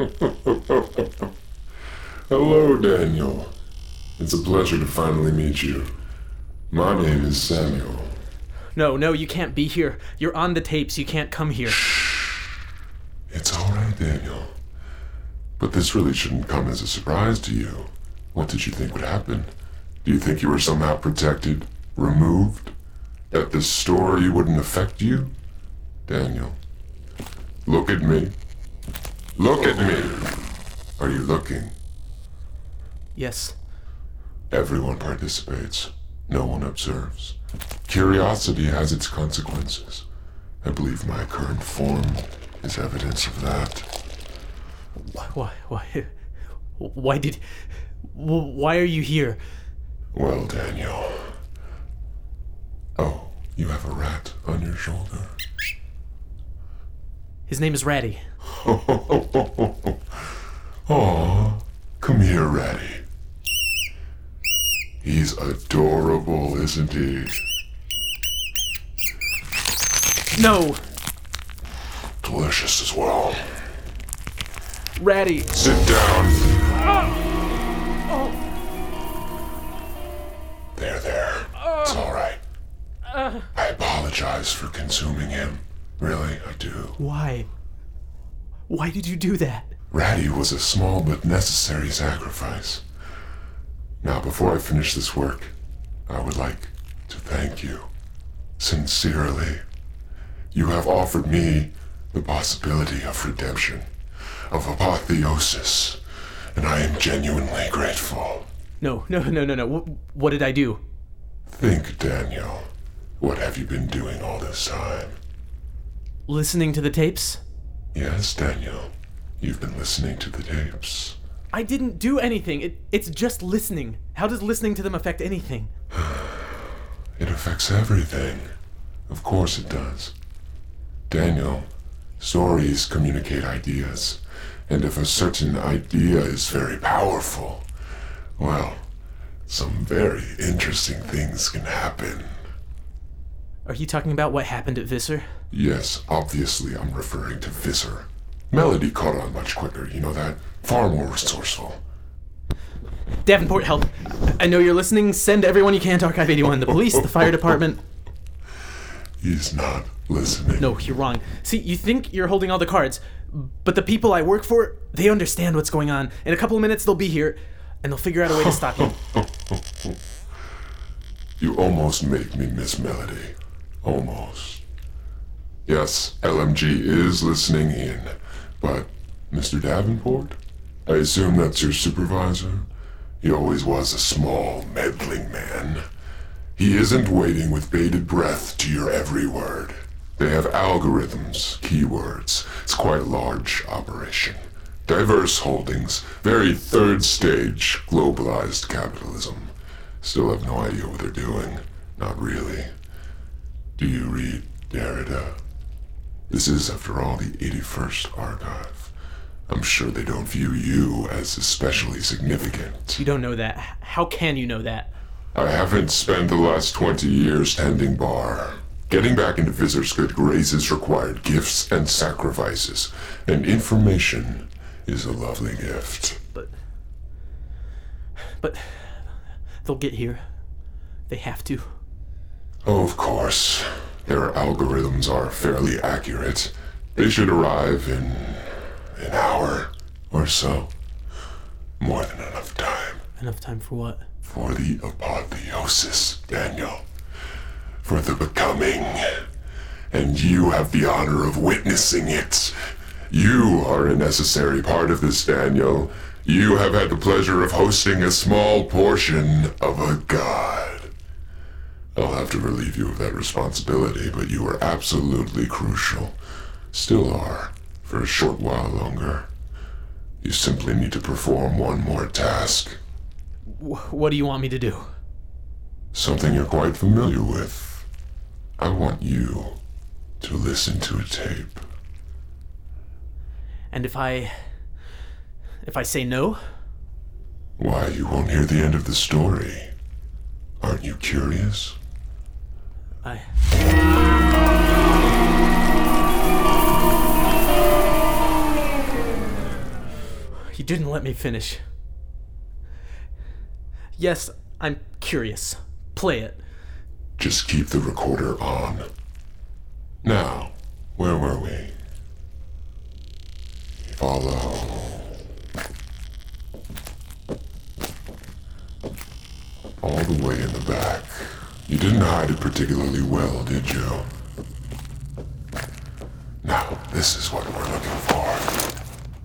Hello, Daniel. It's a pleasure to finally meet you. My name is Samuel. No, you can't be here. You're on the tapes. You can't come here. It's all right, Daniel. But this really shouldn't come as a surprise to you. What did you think would happen? Do you think you were somehow protected, removed? That this story wouldn't affect you? Daniel, look at me. Look at me! Are you looking? Yes. Everyone participates. No one observes. Curiosity has its consequences. I believe my current form is evidence of that. Why are you here? Well, Daniel. Oh, you have a rat on your shoulder. His name is Ratty. Aw, come here, Ratty. He's adorable, isn't he? No! Delicious as well. Ratty! Sit down. There. It's all right. I apologize for consuming him. Really, I do. Why? Why did you do that? Ratty was a small but necessary sacrifice. Now, before I finish this work, I would like to thank you. Sincerely. You have offered me the possibility of redemption, of apotheosis, and I am genuinely grateful. No. What did I do? Think, Daniel. What have you been doing all this time? Listening to the tapes? Yes, Daniel. You've been listening to the tapes. I didn't do anything. It's just listening. How does listening to them affect anything? It affects everything. Of course it does. Daniel, stories communicate ideas. And if a certain idea is very powerful, well, some very interesting things can happen. Are you talking about what happened at Visser? Yes, obviously I'm referring to Visser. Melody caught on much quicker, you know that? Far more resourceful. Davenport, help. I know you're listening. Send everyone you can to Archive 81. The police, the fire department. He's not listening. No, you're wrong. See, you think you're holding all the cards, but the people I work for, they understand what's going on. In a couple of minutes, they'll be here, and they'll figure out a way to stop you. You almost make me miss Melody. Almost. Yes, LMG is listening in, but Mr. Davenport? I assume that's your supervisor? He always was a small, meddling man. He isn't waiting with bated breath to your every word. They have algorithms, keywords. It's quite a large operation. Diverse holdings, very third stage, globalized capitalism. Still have no idea what they're doing. Not really. Do you read Derrida? This is, after all, the 81st archive. I'm sure they don't view you as especially significant. You don't know that. How can you know that? I haven't spent the last 20 years tending bar. Getting back into Visser's good graces required gifts and sacrifices, and information is a lovely gift. But they'll get here. They have to. Oh, of course. Their algorithms are fairly accurate. They should arrive in an hour or so. More than enough time. Enough time for what? For the apotheosis, Daniel. For the becoming. And you have the honor of witnessing it. You are a necessary part of this, Daniel. You have had the pleasure of hosting a small portion of a god. I'll have to relieve you of that responsibility, but you are absolutely crucial. Still are, for a short while longer. You simply need to perform one more task. What do you want me to do? Something you're quite familiar with. I want you to listen to a tape. And if I say no? Why, you won't hear the end of the story. Aren't you curious? You didn't let me finish. Yes, I'm curious. Play it. Just keep the recorder on. Now, where were we? Follow. All the way in the back. You didn't hide it particularly well, did you? Now, this is what we're looking for.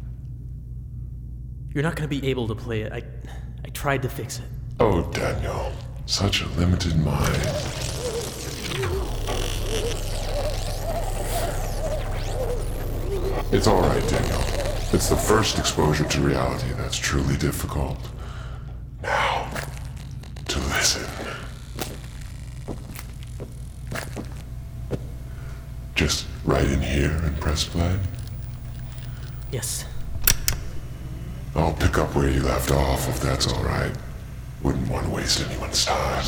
You're not going to be able to play it. I tried to fix it. Oh, Daniel. Such a limited mind. It's all right, Daniel. It's the first exposure to reality that's truly difficult. Now, to listen. Just right in here and press play. Yes. I'll pick up where you left off if that's all right. Wouldn't want to waste anyone's time.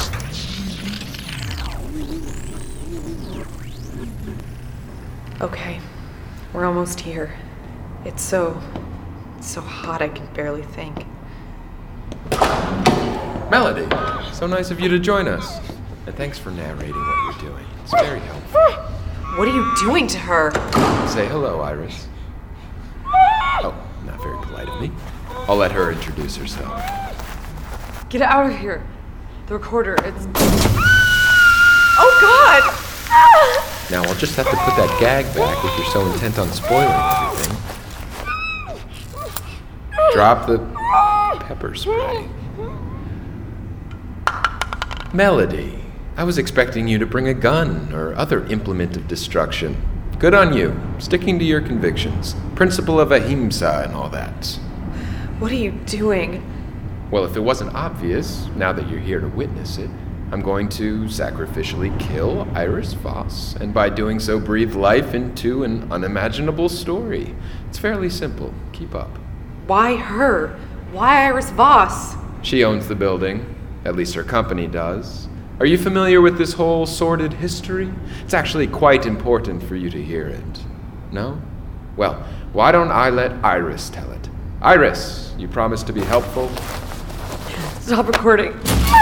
Okay, we're almost here. It's so hot I can barely think. Melody, so nice of you to join us. And thanks for narrating what you're doing. It's very helpful. What are you doing to her? Say hello, Iris. Oh, not very polite of me. I'll let her introduce herself. Get out of here. The recorder, it's... Oh, God! Now, I'll just have to put that gag back if you're so intent on spoiling everything. Drop the pepper spray. Melody, I was expecting you to bring a gun or other implement of destruction. Good on you, sticking to your convictions. Principle of ahimsa and all that. What are you doing? Well, if it wasn't obvious, now that you're here to witness it, I'm going to sacrificially kill Iris Voss, and by doing so breathe life into an unimaginable story. It's fairly simple. Keep up. Why her? Why Iris Voss? She owns the building. At least her company does. Are you familiar with this whole sordid history? It's actually quite important for you to hear it. No? Well, why don't I let Iris tell it? Iris, you promised to be helpful? Stop recording.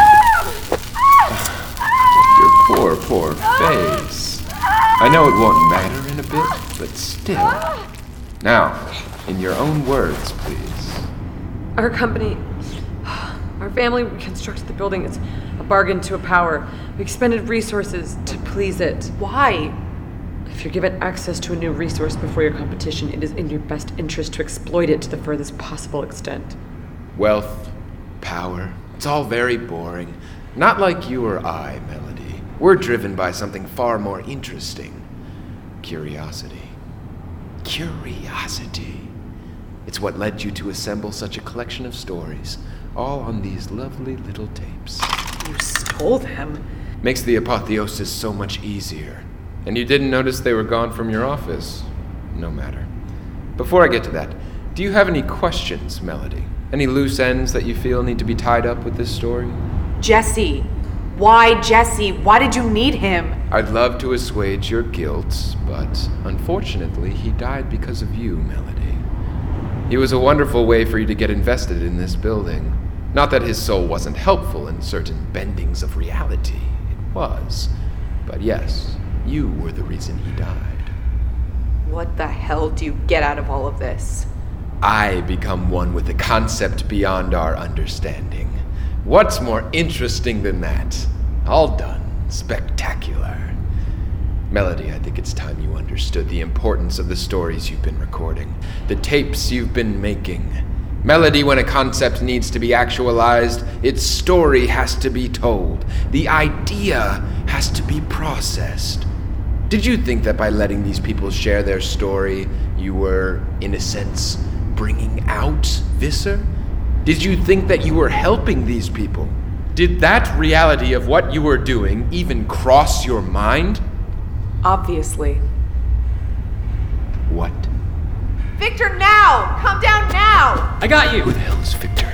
Your poor face. I know it won't matter in a bit, but still. Now, in your own words, please. Our company, our family reconstructed the building. It's a bargain to a power. We expended resources to please it. Why? If you're given access to a new resource before your competition, it is in your best interest to exploit it to the furthest possible extent. Wealth, power, it's all very boring. Not like you or I, Melody. We're driven by something far more interesting. Curiosity. Curiosity. It's what led you to assemble such a collection of stories, all on these lovely little tapes. You stole them? Makes the apotheosis so much easier. And you didn't notice they were gone from your office? No matter. Before I get to that, do you have any questions, Melody? Any loose ends that you feel need to be tied up with this story? Jesse. Why Jesse? Why did you need him? I'd love to assuage your guilt, but unfortunately, he died because of you, Melody. He was a wonderful way for you to get invested in this building. Not that his soul wasn't helpful in certain bendings of reality. It was. But yes, you were the reason he died. What the hell do you get out of all of this? I become one with a concept beyond our understanding. What's more interesting than that? All done. Spectacular. Melody, I think it's time you understood the importance of the stories you've been recording, the tapes you've been making. Melody, when a concept needs to be actualized, its story has to be told. The idea has to be processed. Did you think that by letting these people share their story, you were, in a sense, bringing out Visser? Did you think that you were helping these people? Did that reality of what you were doing even cross your mind? Obviously. What? Victor, now! Come down now! I got you! Who the hell is Victor?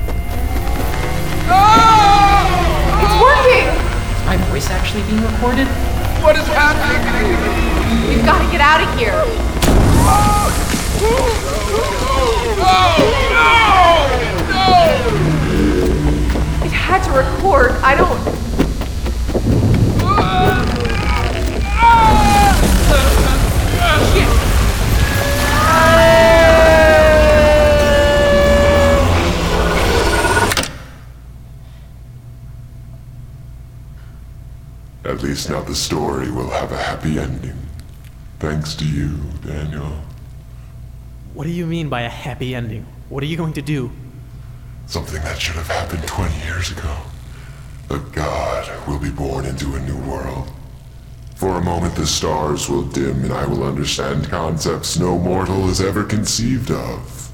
It's working! Is my voice actually being recorded? What is happening? We've got to get out of here! Oh, no! It had to record. I don't... At least now the story will have a happy ending. Thanks to you, Daniel. What do you mean by a happy ending? What are you going to do? Something that should have happened 20 years ago. A god will be born into a new world. For a moment the stars will dim and I will understand concepts no mortal has ever conceived of.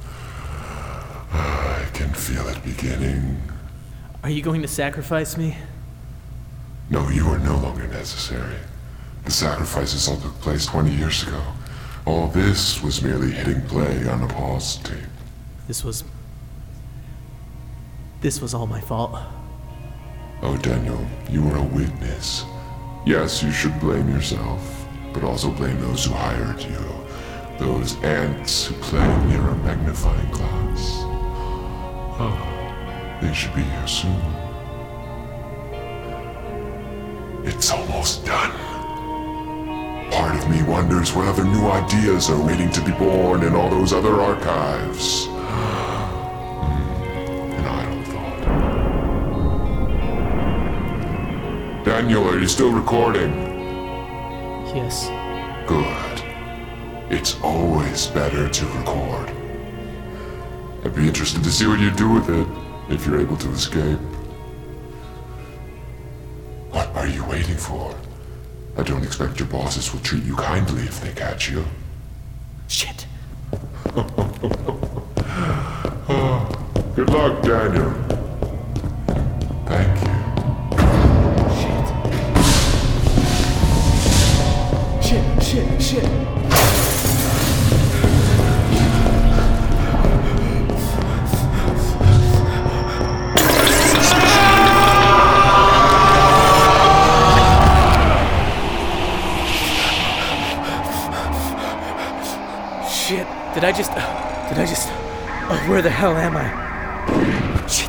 I can feel it beginning. Are you going to sacrifice me? No, you are no longer necessary. The sacrifices all took place 20 years ago. All this was merely hitting play on a pause tape. This was all my fault. Oh, Daniel, you were a witness. Yes, you should blame yourself, but also blame those who hired you. Those ants who claim you're a magnifying glass. Oh, they should be here soon. It's almost done. Part of me wonders what other new ideas are waiting to be born in all those other archives. An idle thought. Daniel, are you still recording? Yes. Good. It's always better to record. I'd be interested to see what you do with it, if you're able to escape. What are you waiting for? I don't expect your bosses will treat you kindly if they catch you. Shit. Good luck, Daniel. Thank you. Shit. Did I just... Oh, where the hell am I? Shit.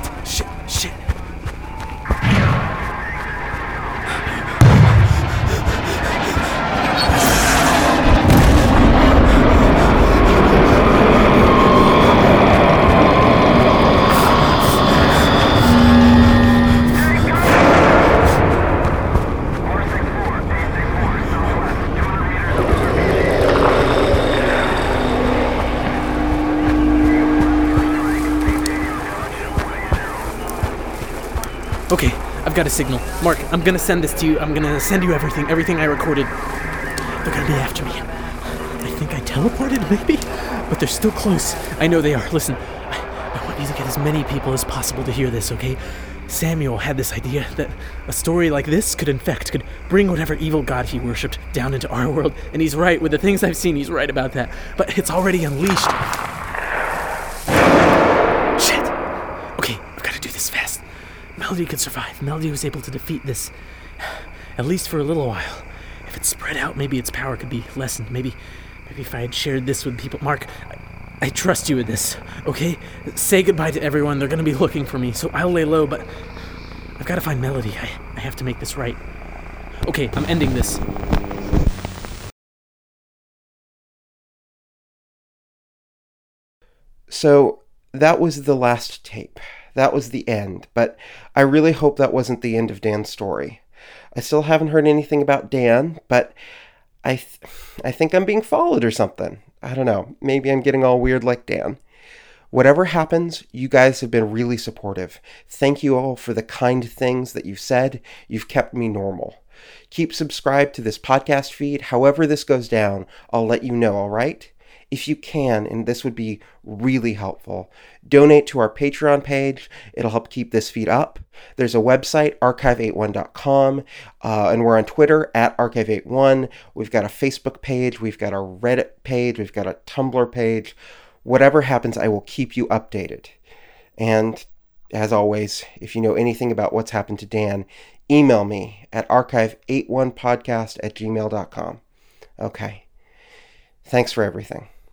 Okay, I've got a signal. Mark, I'm gonna send this to you. I'm gonna send you everything I recorded. They're gonna be after me. I think I teleported, maybe? But they're still close. I know they are. Listen, I want you to get as many people as possible to hear this, okay? Samuel had this idea that a story like this could bring whatever evil god he worshipped down into our world. And he's right. With the things I've seen, he's right about that. But it's already unleashed. Shit. Okay, I've got to do this fast. Melody could survive. Melody was able to defeat this, at least for a little while. If it spread out, maybe its power could be lessened. Maybe if I had shared this with people. Mark, I trust you with this, okay? Say goodbye to everyone. They're gonna be looking for me, so I'll lay low, but I've got to find Melody. I have to make this right. Okay, I'm ending this. So that was the last tape. That was the end, but I really hope that wasn't the end of Dan's story. I still haven't heard anything about Dan, but I think I'm being followed or something. I don't know. Maybe I'm getting all weird like Dan. Whatever happens, you guys have been really supportive. Thank you all for the kind things that you've said. You've kept me normal. Keep subscribed to this podcast feed. However this goes down, I'll let you know, all right? If you can, and this would be really helpful, donate to our Patreon page. It'll help keep this feed up. There's a website, archive81.com, and we're on Twitter at archive81. We've got a Facebook page. We've got a Reddit page. We've got a Tumblr page. Whatever happens, I will keep you updated. And as always, if you know anything about what's happened to Dan, email me at archive81podcast@gmail.com. Okay. Thanks for everything.